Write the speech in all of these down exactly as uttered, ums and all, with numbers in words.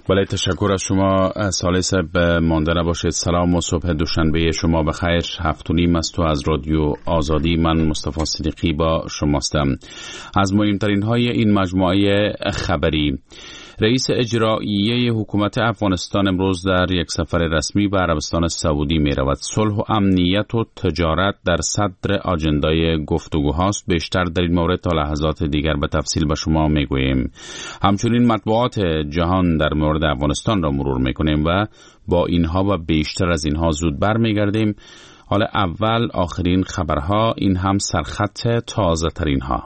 بله، تشکر از شما. سالس به مانده نباشید. سلام و صبح دوشنبه شما بخیر. هفت و نیم از تو از رادیو آزادی، من مصطفی صدیقی با شماستم. از مهمترین های این مجموعه خبری: رئیس اجرایی حکومت افغانستان امروز در یک سفر رسمی به عربستان سعودی می رود. صلح و امنیت و تجارت در صدر آجندای گفتگوهاست. بیشتر در این مورد تا لحظات دیگر به تفصیل به شما می گوییم. همچنین مطبوعات جهان در مورد افغانستان را مرور می کنیم و با اینها و بیشتر از اینها زود بر می گردیم. حال اول آخرین خبرها، این هم سرخط تازه ترین ها.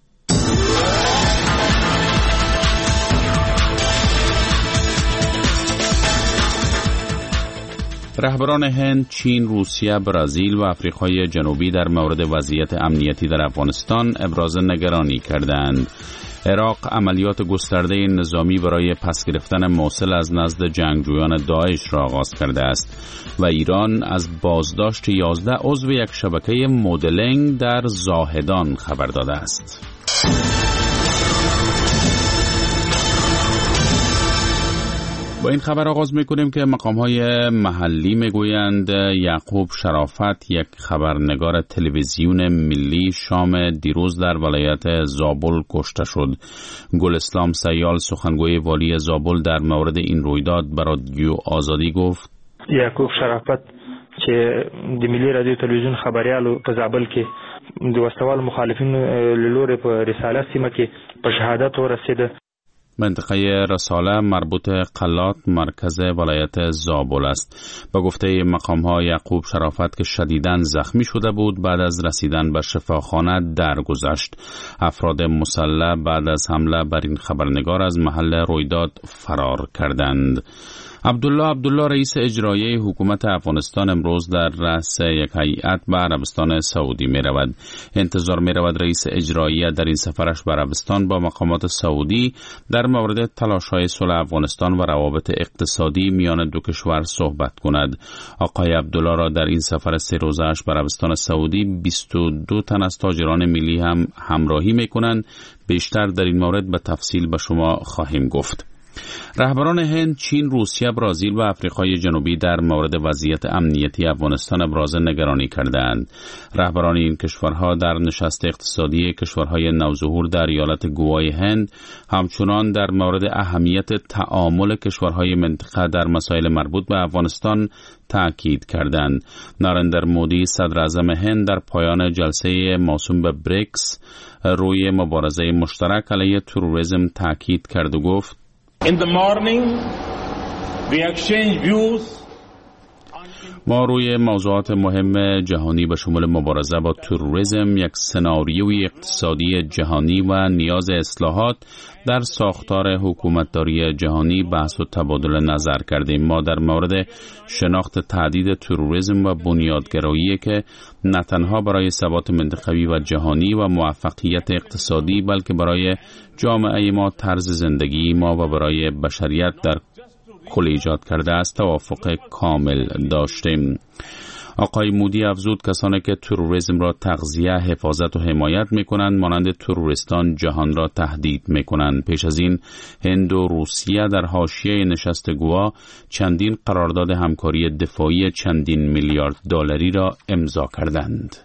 رهبران هند، چین، روسیه، برزیل و آفریقای جنوبی در مورد وضعیت امنیتی در افغانستان ابراز نگرانی کردند. عراق عملیات گسترده نظامی برای پس گرفتن موصل از نزد جنگجویان داعش را آغاز کرده است و ایران از بازداشت یازده عضو یک شبکه مدلینگ در زاهدان خبر داده است. با این خبر آغاز میکنیم که مقام‌های محلی میگویند یعقوب شرافت، یک خبرنگار تلویزیون ملی، شام دیروز در ولایت زابل کشته شد. گل اسلام سیال، سخنگوی والی زابل، در مورد این رویداد به رادیو آزادی گفت: یعقوب شرافت چې د ملي رادیو تلویزیون خبريالو په زابل کې د وسوال مخالفین له لوري په رساله سیمه کې په شهادت ورسېده. منطقه رساله مربوط قلات مرکز ولایت زابل است. با گفته مقام‌ها یعقوب شرافت که شدیداً زخمی شده بود بعد از رسیدن به شفاخانه درگذشت. افراد مسلح بعد از حمله بر این خبرنگار از محل رویداد فرار کردند. عبدالله عبدالله رئیس اجرایی حکومت افغانستان امروز در رأس یک هیئت به عربستان سعودی می رود. انتظار می رود رئیس اجرایی در این سفرش به عربستان با مقامات سعودی در مورد تلاش‌های صلح افغانستان و روابط اقتصادی میان دو کشور صحبت کند. آقای عبدالله را در این سفر سه روزه‌اش به عربستان سعودی بیست و دو تن از تاجران ملی هم همراهی می کنند. بیشتر در این مورد به تفصیل به شما خواهیم گفت. رهبران هند، چین، روسیه، برزیل و آفریقای جنوبی در مورد وضعیت امنیتی افغانستان ابراز نگرانی کردند. رهبران این کشورها در نشست اقتصادی کشورهای نوظهور در ایالت گوای هند همچنان در مورد اهمیت تعامل کشورهای منطقه در مسائل مربوط به افغانستان تأکید کردند. نارندر مودی، صدر اعظم هند، در پایان جلسه موسوم به بریکس روی مبارزه مشترک علیه تروریسم تأکید کرد و گفت: In the morning, we exchange views. ما روی موضوعات مهم جهانی به شمول مبارزه با تروریسم، یک سناریوی اقتصادی جهانی و نیاز اصلاحات در ساختار حکومتداری جهانی بحث و تبادل نظر کردیم. ما در مورد شناخت تهدید تروریسم و بنیادگرایی که نه تنها برای ثبات منطقوی و جهانی و موفقیت اقتصادی بلکه برای جامعه ما، طرز زندگی ما و برای بشریت در کل ایجاد کرده است توافق کامل داشتیم. آقای مودی افزود کسانی که تروریسم را تغذیه، حفاظت و حمایت می‌کنند مانند تروریستان جهان را تهدید می‌کنند. پیش از این هند و روسیه در حاشیه نشست گوا چندین قرارداد همکاری دفاعی چندین میلیارد دلاری را امضا کردند.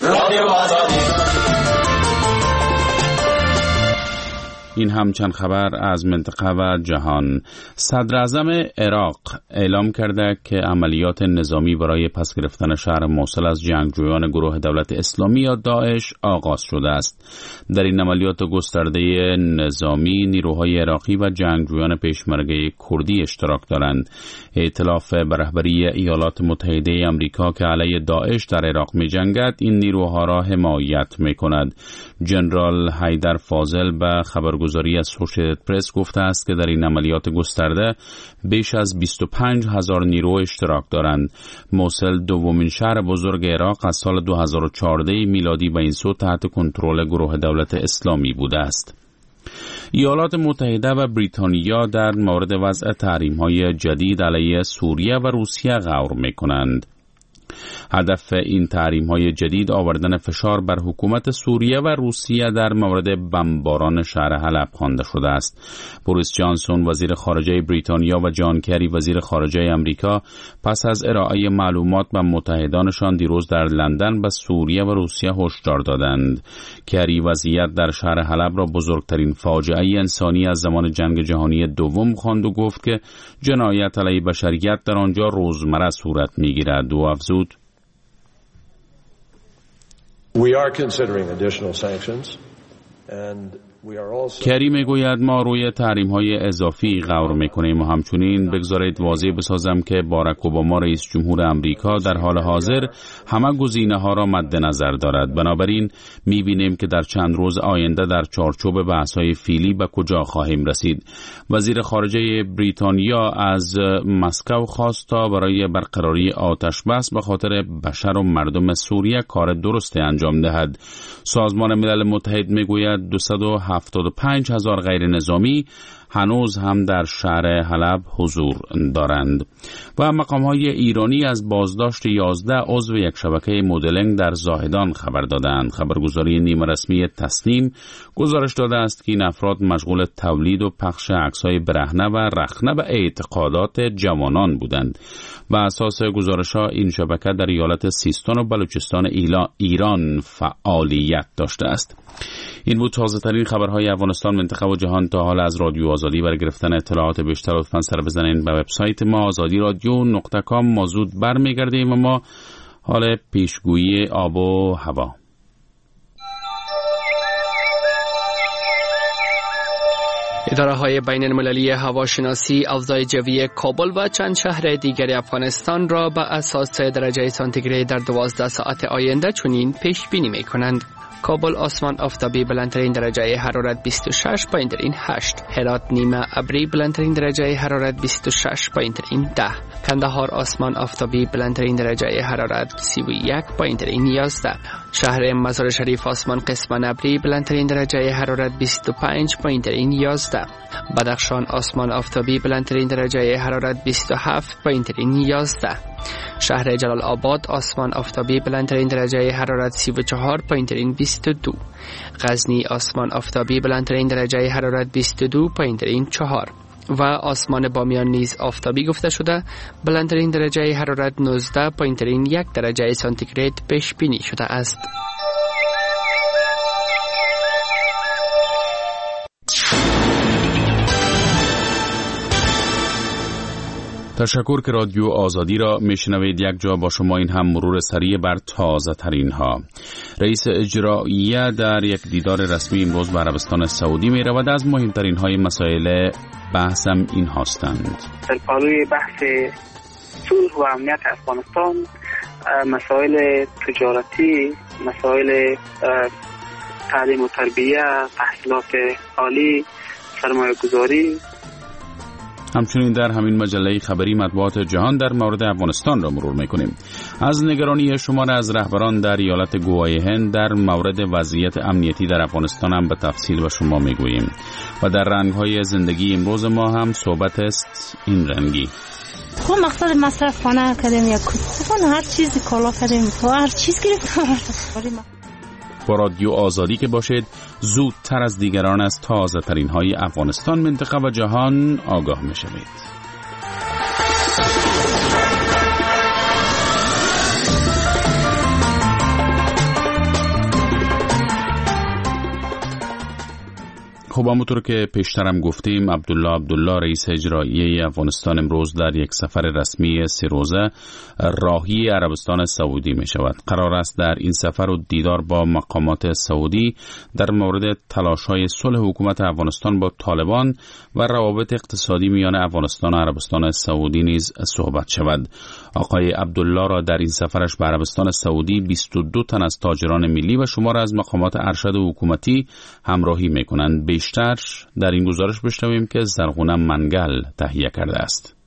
این هم چند خبر از منطقه و جهان. صدر اعظم عراق اعلام کرده که عملیات نظامی برای پس گرفتن شهر موصل از جنگجویان گروه دولت اسلامی یا داعش آغاز شده است. در این عملیات گسترده نظامی نیروهای عراقی و جنگجویان پیشمرگه کردی اشتراک دارند. ائتلاف به رهبری ایالات متحده آمریکا که علیه داعش در عراق می‌جنگد این نیروها را حمایت می‌کند. ژنرال حیدر فاضل به خبرگزاری اسوشییتد پرس گفته است که در این عملیات گسترده بیش از بیست و پنج هزار نیرو اشتراک دارند. موصل دومین شهر بزرگ عراق از سال دو هزار و چهارده میلادی به این سو تحت کنترل گروه دولت اسلامی بوده است. ایالات متحده و بریتانیا در مورد وضع تحریم‌های جدید علیه سوریه و روسیه غور می‌کنند. هدف این تحریم‌های جدید آوردن فشار بر حکومت سوریه و روسیه در مورد بمباران شهر حلب خوانده شده است. بوریس جانسون وزیر خارجه بریتانیا و جان کری وزیر خارجه امریکا پس از ارائه معلومات به متحدانشان دیروز در لندن به سوریه و روسیه هشدار دادند. کری وضعیت در شهر حلب را بزرگترین فاجعه انسانی از زمان جنگ جهانی دوم خواند و گفت که جنایت علیه بشریت در آنجا روزمره صورت می‌گیرد و افزود: We are considering additional sanctions and کری میگوید ما روی تحریم‌های اضافی غور می‌کنیم و همچنین بگذارید واضح بسازم که باراک اوباما رئیس جمهور امریکا در حال حاضر همه گزینه‌ها را مد نظر دارد. بنابراین می‌بینیم که در چند روز آینده در چارچوب بحث‌های فعلی به کجا خواهیم رسید. وزیر خارجه بریتانیا از مسکو خواست تا برای برقراری آتش بس به خاطر بشر و مردم سوریه کار درست انجام دهد. سازمان ملل متحد میگوید دویست و هفتاد و پنج هزار غیر نظامی هنوز هم در شهر حلب حضور دارند. و مقام‌های ایرانی از بازداشت یازده عضو یک شبکه مدلینگ در زاهدان خبر دادند. خبرگزاری نیمه رسمی تسنیم گزارش داده است که این افراد مشغول تولید و پخش عکس‌های برهنه و رخنه به اعتقادات جوانان بودند. و اساس گزارش‌ها این شبکه در ایالت سیستان و بلوچستان ایران فعالیت داشته است. این بود تازه ترین خبرهای افغانستان، منطقه و جهان. تا حال از رادیو آزادی برای گرفتن اطلاعات بیشتر لطفاً سر بزنید به وبسایت ما آزادی رادیو نقطه کام. ما زود برمیگردیم و ما حال پیشگویی آب و هوا. اداره های بین المللی هواشناسی اوضاع جوی کابل و چند شهر دیگر افغانستان را به اساس درجه سانتیگراد در دوازده ساعت آینده چنین پیش بینی می کنند: کابل آسمان آفتابی بلندترین درجه حرارت بیست و شش پایین ترین هشت، هرات نیمه ابری بلندترین درجه حرارت بیست و شش پایین ترین ده، کندهار آسمان آفتابی بلندترین درجه حرارت سی و یک پایین ترین یازده، شهر مزار شریف آسمان قسماً ابری بلندترین درجه حرارت بیست و پنج پایین ترین یازده، بدخشان آسمان آفتابی بلندترین درجه حرارت بیست و هفت پایین ترین یازده، شهر جلال آباد آسمان آفتابی بلندترین درجه حرارت سی و چهار پایین ترین بیست و دو، غزنی آسمان آفتابی بلندترین درجه حرارت بیست و دو پایین ترین چهار و آسمان بامیان نیز آفتابی گفته شده بلندترین درجه حرارت نوزده پایین ترین یک درجه سانتیگراد پیش بینی شده است. تشکر که رادیو آزادی را میشنوید. یک جا با شما این هم مرور سریع بر تازه ترین ها. رئیس اجراییه در یک دیدار رسمی امروز به عربستان سعودی می رود. از مهمترین های مسائل بحثم این هستند: در پالوی بحث صلح و امنیت افغانستان، مسائل تجارتی، مسائل تعلیم و تربیه، تحصیلات عالی، سرمایه گذاری. همچنین در همین مجله خبری مطبوعات جهان در مورد افغانستان را مرور میکنیم. از نگرانی شمار از رهبران در ایالت گواهی هند در مورد وضعیت امنیتی در افغانستان هم به تفصیل به شما میگوییم. و در رنگ‌های زندگی امروز ما هم صحبت است این رنگی. خب مقصد مصرف خانه کردیم یا کتفون هر چیز کالا کردیم و هر چیز گرفتیم. با رادیو آزادی که باشید، زودتر از دیگران از تازه ترین های افغانستان، منطقه و جهان آگاه می شوید. خب همونطور که پیشترم گفتیم، عبدالله عبدالله رئیس اجرایی افغانستان امروز در یک سفر رسمی سه روزه راهی عربستان سعودی می شود. قرار است در این سفر و دیدار با مقامات سعودی در مورد تلاش‌های صلح حکومت افغانستان با طالبان و روابط اقتصادی میان افغانستان و عربستان سعودی نیز صحبت شود. آقای عبدالله را در این سفرش به عربستان سعودی بیست و دو تن از تاجران ملی و شمار از مقامات ارشد حکومتی همراهی می کنند. بیشتر در این گزارش بشنویم که زرغونه منگل تهیه کرده است.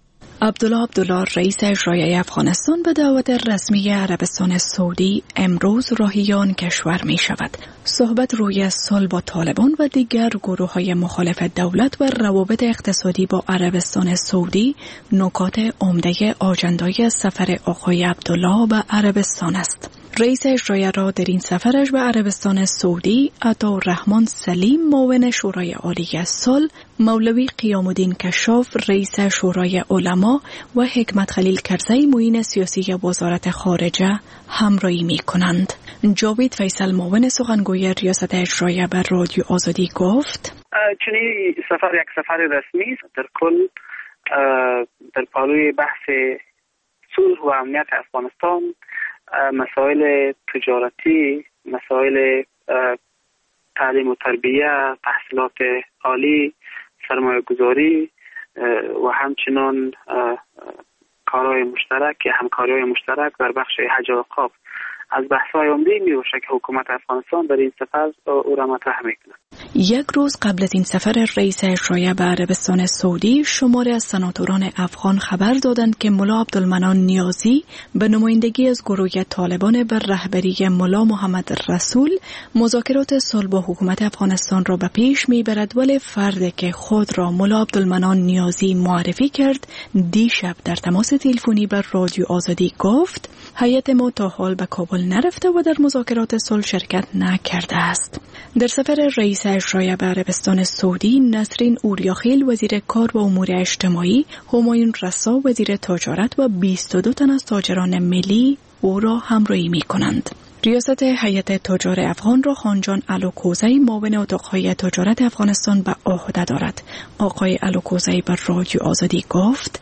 عبدالله عبدالله رئیس اجرایی افغانستان به دعوت رسمی عربستان سعودی امروز راهیان کشور می شود. صحبت روی صلح با طالبان و دیگر گروه های مخالف دولت و روابط اقتصادی با عربستان سعودی نکات عمده آجندای سفر آقای عبدالله به عربستان است. رئیس اجرایی را در این سفرش به عربستان سعودی عطاالرحمن سلیم معاون شورای عالی صلح، مولوی قیام الدین کشاف رئیس شورای علما و حکمت خلیل کرزی معین سیاسی وزارت خارجه همراهی می کنند. جاوید فیصل معاون سخنگوی ریاست اجرایی بر رادیو آزادی گفت چنین سفر یک سفر رسمی است. در کل در پالوی بحث صلح و امنیت افغانستان مسائل تجارتی، مسائل تعلیم و تربیه، تحصیلات عالی، سرمایه گذاری و همچنان کارهای مشترک یا همکاری‌های مشترک در بخش حج و اوقاف از بحث‌های عمده می‌باشد که حکومت افغانستان در این سفر او را مطرح می‌کند. یک روز قبل از این سفر رئیس اجرایی به عربستان سعودی، شماری از سناتوران افغان خبر دادند که ملا عبدالمنان نیازی به نمایندگی از گروه طالبان بر رهبری ملا محمد رسول مذاکرات صلح با حکومت افغانستان را به پیش میبرد، ولی فردی که خود را ملا عبدالمنان نیازی معرفی کرد دیشب در تماس تلفنی بر رادیو آزادی گفت هیئت ما تا حال به کابل نرفته و در مذاکرات صلح شرکت نکرده است. در سفر رئیس اجرایی به عربستان سعودی، نسرین اوریاخیل وزیر کار و امور اجتماعی، همایون رسا وزیر تجارت و بیست و دو تن از تاجران ملی او را همراهی می کنند. ریاست هیئت تجار افغان را خانجان الوکوزی معاون اتاق‌های تجارت افغانستان به عهده دارد. آقای الوکوزی بر رادیو آزادی گفت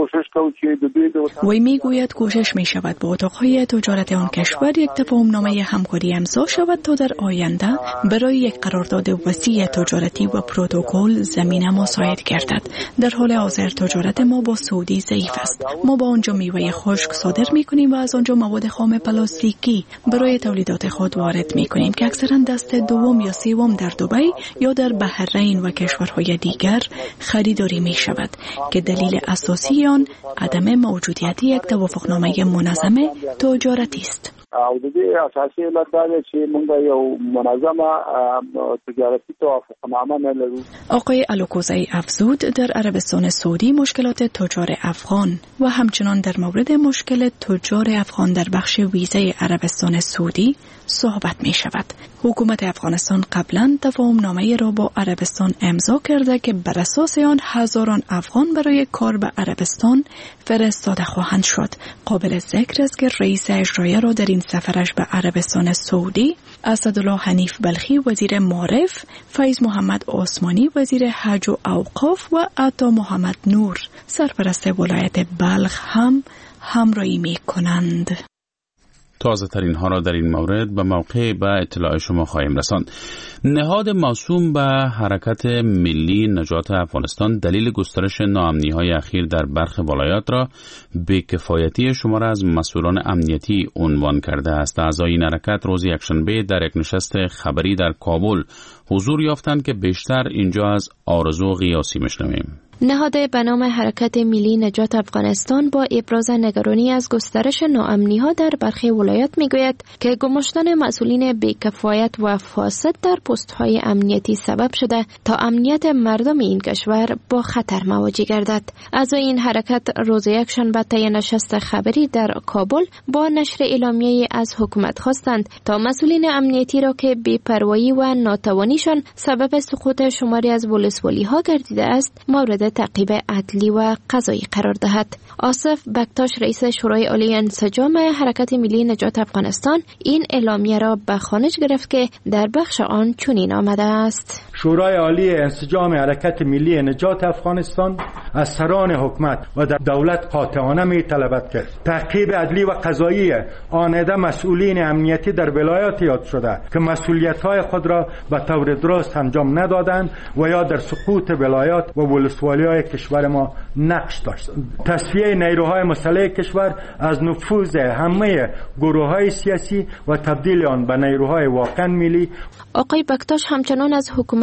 وی میگوید کوشش می شود با اتاق‌های تجارت آن کشور یک تفاهم‌نامه همکاری امضا شود تا در آینده برای یک قرارداد وسیع تجارتی و پروتکل زمینه مساعد گردد. در حال حاضر تجارت ما با سعودی ضعیف است. ما با آنجا میوه خشک صادر می‌کنیم و از آنجا مواد خام پلاستیکی برای تولیدات خود وارد می‌کنیم که اکثرا دست دوم یا سوم در دبی یا در بحرین و کشورهای دیگر خریداری می‌شود که دلیل اساسی آن عدم موجودیت یک توافقنامه منظم تجارتی است. او د دې اساسي علت دا دی چې موږ یو منظمه تجارتي توافقنامه نه لرو. آقای الوکوزی افزود در عربستان سعودی مشکلات تجار افغان و همچنان در مورد مشکل تجار افغان در بخش ویزه عربستان سعودی صحبت می شود. حکومت افغانستان قبلا تفاهمنامه را با عربستان امضا کرده که بر اساس آن هزاران افغان برای کار به عربستان فرستاده خواهند شد. قابل ذکر است که رئیس اجرایی را در این سفرش به عربستان سعودی اسدالله حنیف بلخی وزیر معارف، فیض محمد عثمانی وزیر حج و اوقاف و عطا محمد نور سرپرست ولایت بلخ هم همراهی می کنند. تازه ترین ها را در این مورد به موقع به اطلاع شما خواهیم رساند. نهاد موسوم به حرکت ملی نجات افغانستان دلیل گسترش ناامنی‌های اخیر در برخی ولایات را بی‌کفایتی شمار از مسئولان امنیتی عنوان کرده است. اعضای این حرکت روز یکشنبه در یک نشست خبری در کابل حضور یافتند که بیشتر اینجا از آرزو قیاسی میشنویم. نهاد به نام حرکت ملی نجات افغانستان با ابراز نگرانی از گسترش ناامنی‌ها در برخی ولایات میگوید که گماشتن مسئولین بی‌کفایت و فاسد در پست‌های امنیتی سبب شده تا امنیت مردم این کشور با خطر مواجه گردد. اعضای این حرکت روز یکشنبه طی نشست خبری در کابل با نشر اعلامیه‌ای از حکومت خواستند تا مسئولین امنیتی را که بی‌پروایی و ناتوانیشان سبب سقوط شماری از ولسوالی‌ها گردیده است مورد تعقیب عدلی و قضایی قرار دهد. آصف بکتاش رئیس شورای عالی انسجام حرکت ملی نجات افغانستان این اعلامیه را به خوانش گرفت که در بخش آن چنین آمده است: شورای عالی انسجام حرکت ملی نجات افغانستان از سران حکومت و دولت قاطعانه می طلبد که تعقیب عدلی و قضایی آنده مسئولین امنیتی در ولایات یاد شده که مسئولیت‌های خود را به طور درست انجام ندادند و یا در سقوط ولایات و ولسوالی‌های کشور ما نقش داشتند. تصفیه نیروهای مسلح کشور از نفوذ همه گروه‌های سیاسی و تبدیل آن به نیروهای واقعا ملی. آقای بکتاش همچنان از حکومت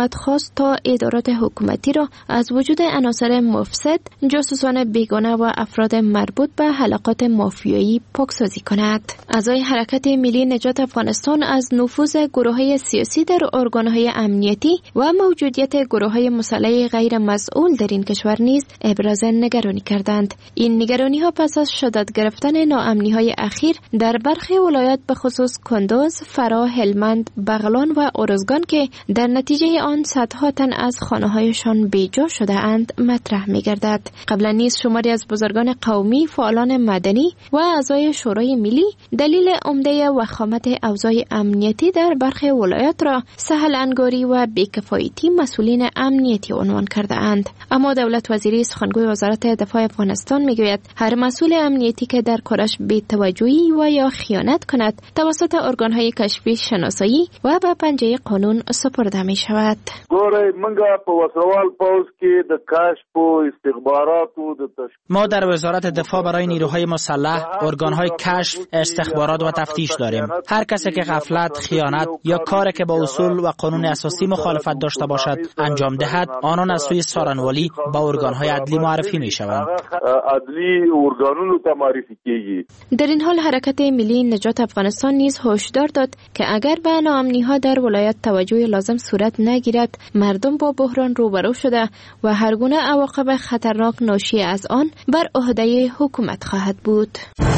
حکومت خواست تا ادارات حکومتی را از وجود عناصر مفسد، جاسوسان بیگانه و افراد مربوط به حلقات مافیایی پاکسازی کند. اعضای حرکت ملی نجات افغانستان از نفوذ گروه‌های سیاسی در ارگان‌های امنیتی و موجودیت گروه‌های مسلح غیر مسئول در این کشور نیز ابراز نگرانی کردند. این نگرانی‌ها پس از شدت گرفتن ناامنی‌های اخیر در برخی ولایات به خصوص کندوز، فرا، هلمند، بغلان و ارزگان که در نتیجه آن صدها تن از خانه‌هایشان بیجا شده اند مطرح می‌گردد. قبلا نیز شماری از بزرگان قومی، فعالان مدنی و اعضای شورای ملی دلیل عمده وخامت اوضاع امنیتی در برخی ولایات را سهل انگاری و بی‌کفایتی مسئولین امنیتی عنوان کرده اند. اما دولت وزیری سخنگوی وزارت دفاع افغانستان میگوید هر مسئول امنیتی که در کارش بی‌توجهی و یا خیانت کند توسط ارگان‌های کشفی شناسایی و به پنجه قانون سپرده می شود. ما در وزارت دفاع برای نیروهای مسلح ارگان‌های کشف، استخبارات و تفتیش داریم. هر کسی که غفلت، خیانت یا کاری که با اصول و قانون اساسی مخالفت داشته باشد انجام دهد، آنان از سوی سارنوالی با ارگان‌های عدلی معرفی می شوند. در این حال حرکت ملی نجات افغانستان نیز هشدار داد که اگر به ناامنی‌ها در ولایت توجه لازم صورت نگیرد، مردم با بحران روبرو شده و هر گونه عواقب خطرناک ناشی از آن بر عهده حکومت خواهد بود.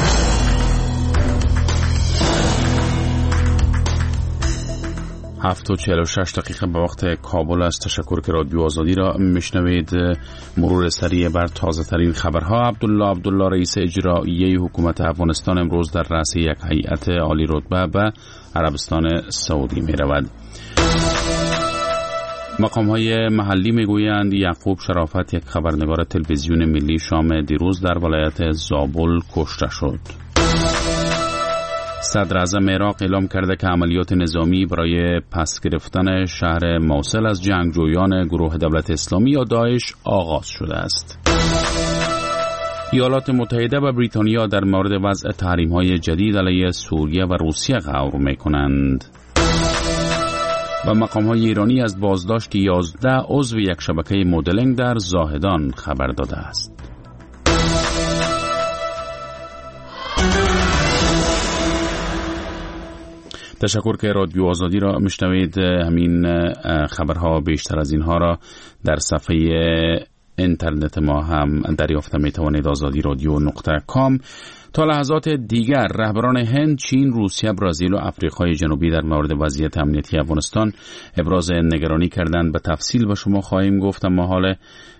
هفت و چهل و شش دقیقه به وقت کابل است. تشکر که رادیو آزادی را میشنوید. مرور سریع بر تازه ترین خبرها. عبدالله عبدالله رئیس اجرایی حکومت افغانستان امروز در رأس یک هیئت عالی رتبه به عربستان سعودی می رود. مقام های محلی می گویند یعقوب شرافت، یک خبرنگار تلویزیون ملی، شام دیروز در ولایت زابل کشته شد. صدر اعظم عراق اعلام کرده که عملیات نظامی برای پس گرفتن شهر موصل از جنگجویان گروه دولت اسلامی یا داعش آغاز شده است. ایالات متحده و بریتانیا در مورد وضع تحریم‌های جدید علیه سوریه و روسیه غور می‌کنند. و مقام‌های ایرانی از بازداشت یازده عضو یک شبکه مدلینگ در زاهدان خبر داده است. تشکر که رادیو آزادی را میشنوید. همین خبرها بیشتر از اینها را در صفحه اینترنت ما هم دریافت میتوانید. آزادی رادیو نقطه کام. تا لحظات دیگر رهبران هند، چین، روسیه، برزیل و آفریقای جنوبی در مورد وضعیت امنیتی افغانستان ابراز نگرانی کردند. به تفصیل به شما خواهیم گفت، اما حال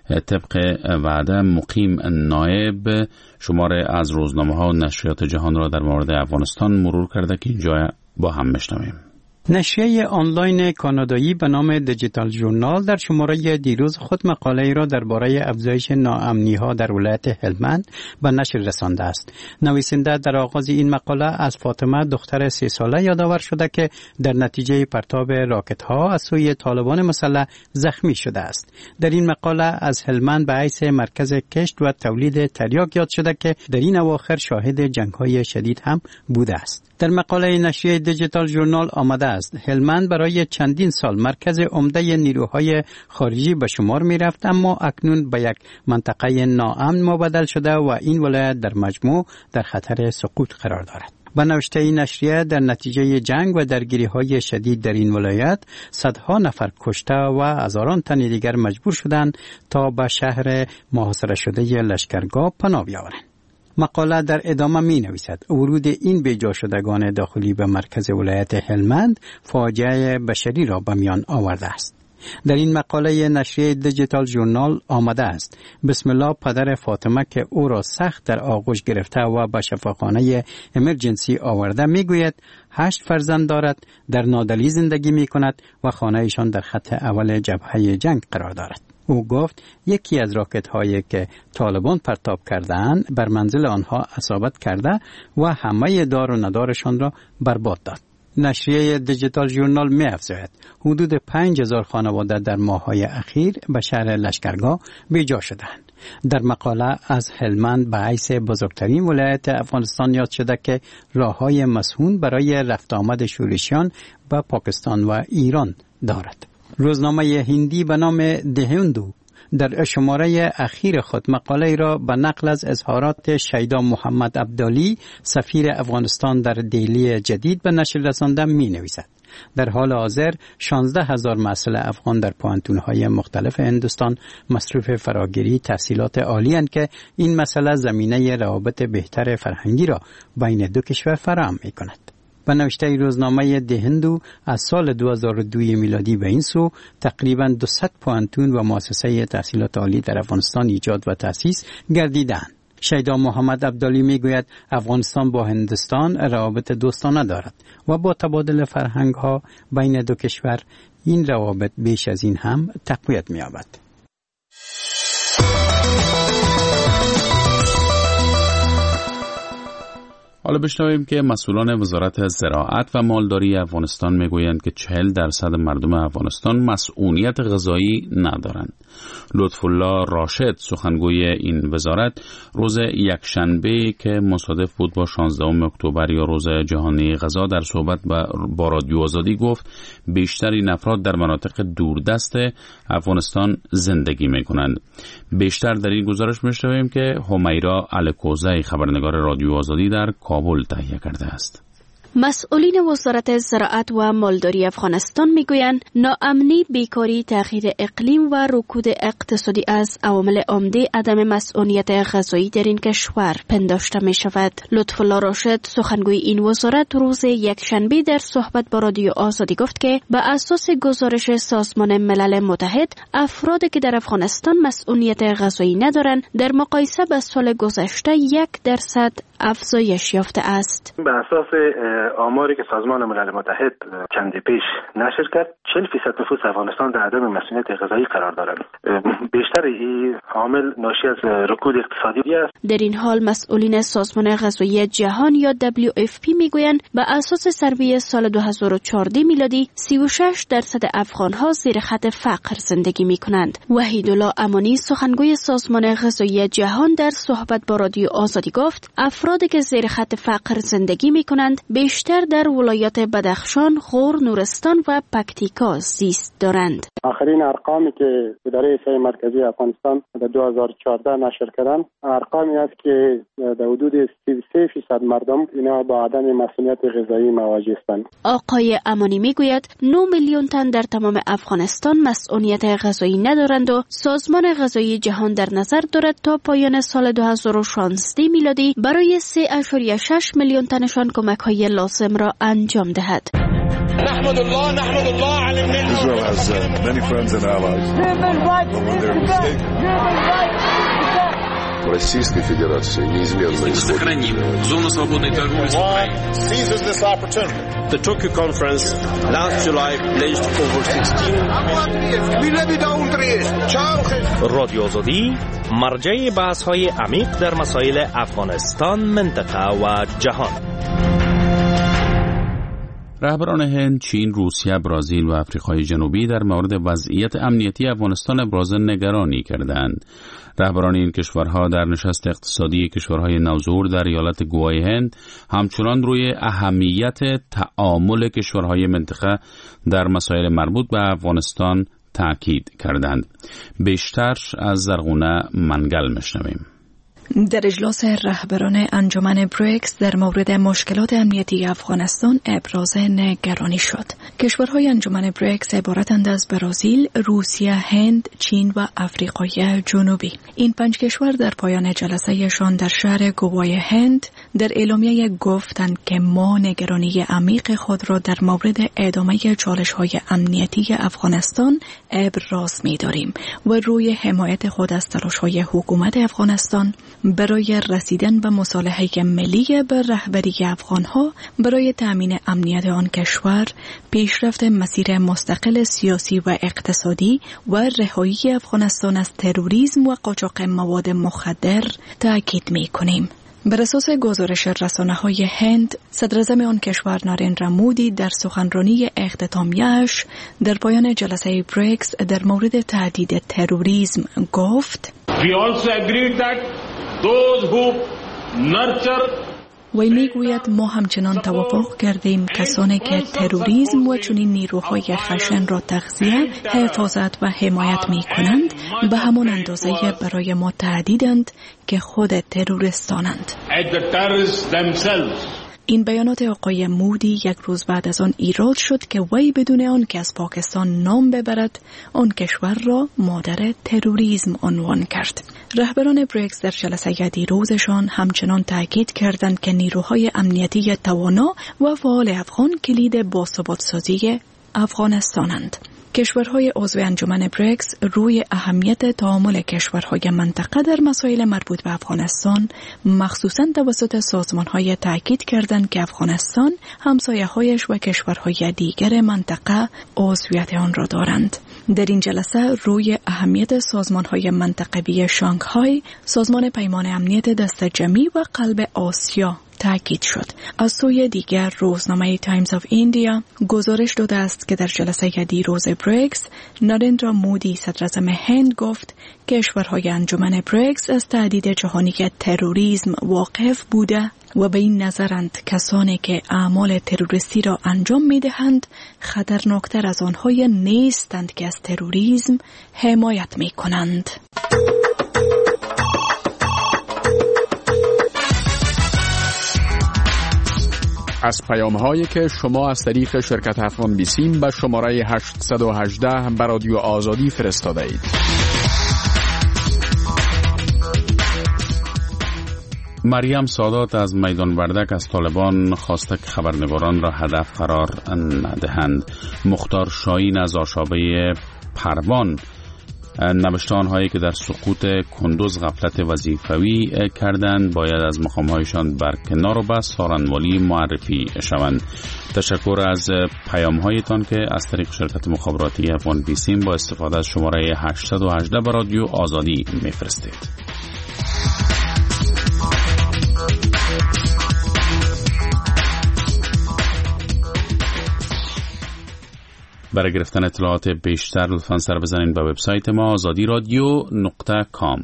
طبق وعده مقیم نایب شماره از روزنامه‌ها و نشریات جهان را در مورد افغانستان مرور کرده که اینجا با هم بشنویم. نشریه آنلاین کانادایی به نام دیجیتال ژورنال در شماره دیروز خود مقاله را درباره افزایش ناامنی‌ها در ولایت هلمند به نشر رسانده است. نویسنده در آغاز این مقاله از فاطمه دختر سی ساله یادآور شده که در نتیجه پرتاب راکت‌ها از سوی طالبان مسلح زخمی شده است. در این مقاله از هلمند به حیث مرکز کشت و تولید تریاک یاد شده که در این اواخر شاهد جنگ‌های شدید هم بوده است. در مقاله نشریه دیجیتال ژورنال آمده است هلمند برای چندین سال مرکز عمده نیروهای خارجی به شمار می رفت، اما اکنون به یک منطقه ناامن مبدل شده و این ولایت در مجموع در خطر سقوط قرار دارد. به نوشته این نشریه در نتیجه جنگ و درگیری‌های شدید در این ولایت صدها نفر کشته و هزاران تن دیگر مجبور شدند تا به شهر محاصره شده لشکرگاه پناه بیاورند. مقاله در ادامه می نویسد ورود این بیجا شدگان داخلی به مرکز ولایت هلمند فاجعه بشری را به میان آورده است. در این مقاله نشریه دیجیتال ژورنال آمده است بسم الله پدر فاطمه که او را سخت در آغوش گرفته و به شفاخانه امرجنسی آورده می گوید هشت فرزند دارد، در نادلی زندگی می کند و خانه‌ایشان در خط اول جبهه جنگ قرار دارد. او گفت یکی از راکت هایی که طالبان پرتاب کردند بر منزل آنها اصابت کرده و همه دار و ندارشان را برباد داد. نشریه دیجیتال ژورنال می افزاید حدود پنج هزار خانواده در ماه‌های اخیر به شهر لشکرگاه بیجا شدند. در مقاله از هلمند به حیث بزرگترین ولایت افغانستان یاد شده که راه‌های مسهون برای رفت آمد شورشیان به پاکستان و ایران دارد. روزنامه هندی به نام دهندو در شماره اخیر خود مقاله را به نقل از اظهارات شیدا محمد عبدالی سفیر افغانستان در دهلی جدید به نشر رسانده می نویسد. در حال حاضر شانزده هزار محصل افغان در پوهنتون‌های مختلف هندوستان مصروف فراگیری تحصیلات عالی اند که این مسئله زمینه روابط بهتر فرهنگی را بین دو کشور فراهم می‌کند. به نوشته روزنامه دهندو از سال دو هزار و دو میلادی به این سو تقریباً دویست پوهنتون و مؤسسه تحصیلات عالی در افغانستان ایجاد و تأسیس گردیدند. شیدا محمد عبدالی میگوید افغانستان با هندوستان روابط دوستانه دارد و با تبادل فرهنگ ها بین دو کشور این روابط بیش از این هم تقویت می‌یابد. حالا بشنویم که مسئولان وزارت زراعت و مالداری افغانستان میگویند که چهل درصد مردم افغانستان مسئولیت غذایی ندارند. لطف الله راشد سخنگوی این وزارت روز یکشنبه که مصادف بود با شانزدهم اکتبر یا روز جهانی غذا در صحبت با رادیو آزادی گفت بیشتر این افراد در مناطق دوردست افغانستان زندگی میکنند. بیشتر در این گزارش میشنویم که همیرا الکوزی خبرنگار رادیو آزادی در کابل تهیه کرده است. مسئولین وزارت زراعت و مالداری افغانستان میگویند ناامنی، بیکاری، تغییر اقلیم و رکود اقتصادی از عوامل عمده عدم مسئولیت غذایی در این کشور پنداشته می شود. لطف الله راشد سخنگوی این وزارت روز یکشنبه در صحبت با رادیو آزادی گفت که به اساس گزارش سازمان ملل متحد افرادی که در افغانستان مسئولیت غذایی ندارند در مقایسه با سال گذشته یک درصد افزایش یافته است. به اساس آماری که سازمان ملل متحد چند پیش نشر کرد، چهل فیصد نفوس افغانستان در عدم مسئولیت غذایی قرار دارند. بیشتر این عامل ناشی از رکود اقتصادی است. در این حال مسئولین سازمان غذایی جهان یا دبلیو اف پی میگویند به اساس سروی سال دو هزار و چهارده میلادی سی و شش درصد افغان‌ها زیر خط فقر زندگی می‌کنند. وحیدالله امانی سخنگوی سازمان غذایی جهان در صحبت با رادیو آزادی گفت افرادی که زیر خط فقر زندگی می‌کنند بیشتر در ولایات بدخشان، غور، نورستان و پکتیکا زیست دارند. آخرین ارقامی که اداره صحه مرکزی افغانستان در دو هزار و چهارده نشر کردند، ارقامی است که در حدود سی و سه درصد مردم اینا با عدم مسئولیت غذایی مواجه هستند. آقای امانی میگوید نه میلیون تن در تمام افغانستان مسئولیت غذایی ندارند و سازمان غذایی جهان در نظر دارد تا پایان سال دو هزار و شانزده میلادی برای سه ممیز شش میلیون تنشان کمک‌های لازم را انجام دهد. نحمد الله نحمد الله على النعمة. Israel has uh, many friends and allies. Российской Федерации неизменно сохраним зону свободной торговли с Украиной. Seizes this opportunity. The Tokyo conference last July pledged over sixteen. رادیو آزادی مرجع بحث‌های عمیق در مسائل افغانستان، منطقه و جهان. رهبران هند، چین، روسیه، برزیل و آفریقای جنوبی در مورد وضعیت امنیتی افغانستان ابراز نگرانی کردند. رهبران این کشورها در نشست اقتصادی کشورهای نوظهور در ایالت گوای هند همچنان روی اهمیت تعامل کشورهای منطقه در مسائل مربوط به افغانستان تاکید کردند. بیشتر از زرغونه منگل میشنویم. در اجلاس رهبران انجمن بریکس در مورد مشکلات امنیتی افغانستان ابراز نگرانی شد. کشورهای انجمن بریکس عبارتند از برزیل، روسیه، هند، چین و آفریقای جنوبی. این پنج کشور در پایان جلسه‌شان در شهر گوای هند در اعلامیه گفتند که ما نگرانی عمیق خود را در مورد ادامه چالش‌های امنیتی افغانستان ابراز می‌داریم و روی حمایت خود از تلاش‌های حکومت افغانستان برای رسیدن به مصالحه ملی به رهبری افغانها برای تأمین امنیت آن کشور، پیشرفت مسیر مستقل سیاسی و اقتصادی و رهایی افغانستان از تروریسم و قاچاق مواد مخدر تأکید می‌کنیم. بر اساس گزارش رسانه‌های هند، صدراعظم آن کشور نارندرا مودی در سخنرانی اختتامیه‌اش در پایان جلسه بریکس در مورد تهدید تروریسم گفت: We also agreed that those who nurture وی میگوید ما همچنان توافق کردیم کسانی که تروریسم و چنین نیروهای خشن را تغذیه، حفاظت و حمایت می کنند به همان اندازه برای ما تهدیدند که خود تروریستانند. این بیانات آقای مودی یک روز بعد از آن ایراد شد که وی بدون آن که از پاکستان نام ببرد آن کشور را مادر تروریسم عنوان کرد. رهبران بریکس در جلسه دیروزشان همچنان تاکید کردند که نیروهای امنیتی توانا و فعال افغان کلید باثبات‌سازی افغانستانند. کشورهای عضو انجمن بریکس روی اهمیت تعامل کشورهای منطقه در مسائل مربوط به افغانستان مخصوصاً توسط سازمانهای تاکید کردند که افغانستان همسایه‌هایش و کشورهای دیگر منطقه عضویت آن را دارند. در این جلسه روی اهمیت سازمانهای منطقوی شانگهای، سازمان پیمان امنیت دست جمعی و قلب آسیا تاکید شد. از سوی دیگر روزنامه تایمز آف ایندیا گزارش داده است که در جلسه دیروز بریکس نریندرا مودی صدر اعظم هند گفت کشورهای انجمن بریکس از تهدید جهانی تروریسم واقف بوده و به این نظرند کسانی که اعمال تروریستی را انجام می‌دهند خطرناکتر از آنهای نیستند که از تروریسم حمایت می‌کنند. از پیام‌هایی که شما از طریق شرکت افغان بیسیم به شماره هشتصد و هجده به رادیو آزادی فرستاده اید. مریم سادات از میدان وردک از طالبان خواسته که خبرنگاران را هدف قرار ندهند. مختار شاهین از آشابه پروان نوشته آنهایی که در سقوط کندوز غفلت وظیفوی کردند باید از مقامهایشان برکنار و به سارنوالی معرفی شوند. تشکر از پیامهایتان که از طریق شرکت مخابراتی افغان بیسیم با استفاده از شماره هشتصد و هجده به رادیو آزادی میفرستید. برای گرفتن اطلاعات بیشتر لطفاً سر بزنید به وبسایت ما آزادی رادیو نقطه کام.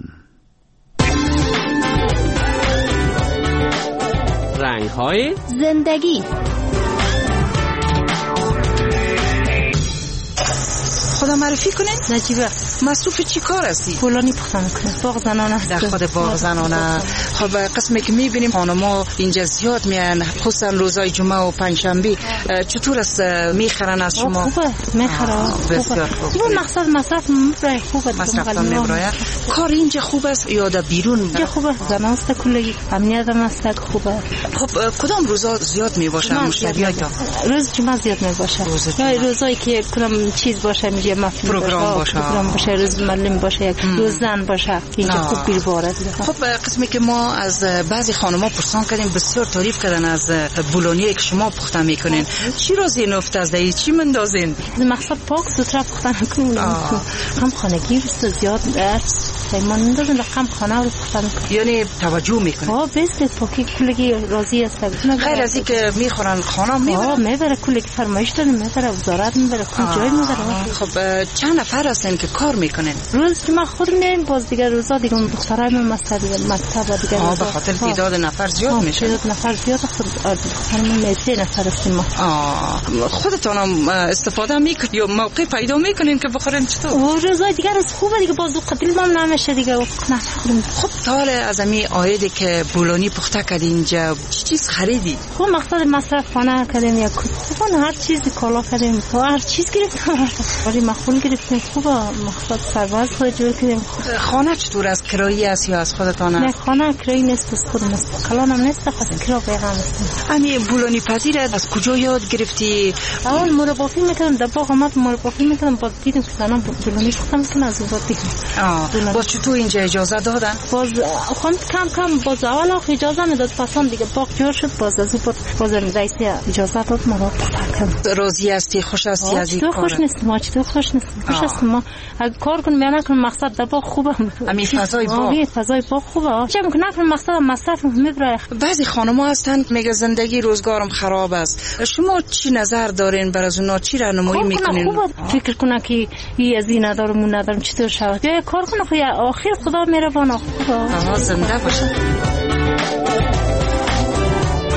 رنگ‌های زندگی. خدا معرفی کنین؟ نجیبه. مصروف چی کار هستی؟ فلانی پخته میکنه. باغ زنانه است. در خود باغ زنانه. خب قسمی که میبینیم خانما اینجا زیاد میان، خصوصا روزای جمعه و پنجشنبه. چطور است میخرن از شما؟ خوبه میخرن. بسیار خوب. این مقصد مصرف میبره خوبه. مصرف میبره. کار اینجا خوب است یا در بیرون؟ اینجا خوبه. زنان است کلی. امنیت هم است خوبه. خب کدام روزا زیاد میباشه مشتریاتون؟ روز جمعه زیاد میباشه. یا روزایی که کدام چیز باشه میگه مفهوم پروگرام باشه. پروگرام باشه، روز معلم باشه، یک روز زن باشه. اینجا خوب بیرباره. خب قسمی که ما از بعضی خانم‌ها پرسان کردیم بسیار تعریف کردن از بولونی که شما پخته میکنین. چی رو زین افت از دی چی مندازین؟ مقصد پاک سوترا پخته میکنین. هم خانگی است زیاد است. ما نداریم رقم خانه رو پخته میکنیم. یعنی توجه میکنین. ها بس پاکی کلگی راضی است. غیر از اینکه میخورن خانه میبرن. میبره کلی فرمایش داریم میبره وزارت میبره کل جای میبره. خب چند نفر هستن که کار میکنن؟ روز ما خود میریم باز دیگه روزا دیگه دخترای من مستعد مکتب دیگه. آه به خاطر تعداد نفر زیاد میشه. تعداد نفر زیاد خود دخترمون سه نفر هستیم ما. آه خودتون هم استفاده میکنید یا موقع پیدا میکنین که بخورین چطور؟ و روزای دیگه روز خوبه دیگه باز قتل ما نمیشه دیگه نخوریم. خب تاله از امی آیدی که بولونی پخته کردی اینجا چی چیز خریدی؟ خب مقصد مصرف خانه کردیم یا کتون هر چیزی کالا کردیم هر چیز گرفتیم. ولی مخول گرفتیم خوبه مقصد سرباز خود جور کردیم. خانه چطور از کرایی است یا از خودتانه؟ نه خانه کرایی نیست از خودم است. کلانم نیست خاص کرا پیغام است. امی بولونی پذیر از کجا یاد گرفتی؟ اول مربافی میکردم در باغ آمد مربافی میکردم باز دیدم که زنان بولونی پختم میکنن از اون دیدم. آه باز چطور اینجا اجازه دادن؟ باز خواند کم کم باز اول آخ اجازه میداد پسان دیگه باغ جور شد باز از اون باز رئیس اجازه داد ما پختم. راضی هستی خوش هستی از این کار؟ خوش نیست ما چطور خوش نیست خوش است ما اگه کار کنم یا نکنم مقصد در باغ خوبه. امی فضای باغ آه فضای باغ خوبه. چه میکنم نکنم مقصد مصرف میبره. بعضی خانم‌ها هستند میگه زندگی روزگارم خراب است. شما چی نظر دارین بر از اونا چی راهنمایی میکنین؟ فکر کنه که این از این ندارم اون ندارم چطور شود یا کار کنه خو آخر خدا مهربان خوبه. آها زنده باشه.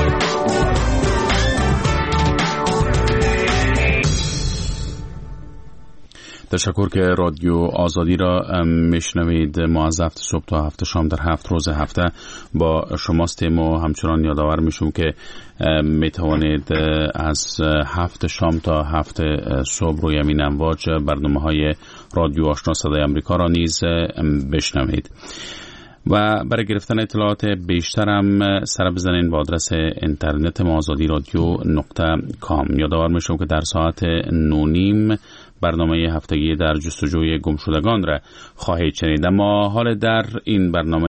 تشکر که رادیو آزادی را میشنوید. ما از هفت صبح تا هفت شام در هفت روز هفته با شماستیم و همچنان یادآور میشم که میتوانید از هفت شام تا هفت صبح روی همین امواج برنامه های رادیو آشنا صدای امریکا را نیز بشنوید. و برای گرفتن اطلاعات بیشتر هم سر بزنین با آدرس اینترنت ما آزادی رادیو نقطه کام. یادآور میشم که در ساعت نونیم برنامه هفتگی در جستجوی گمشدگان را خواهید شنید. اما حال در این برنامه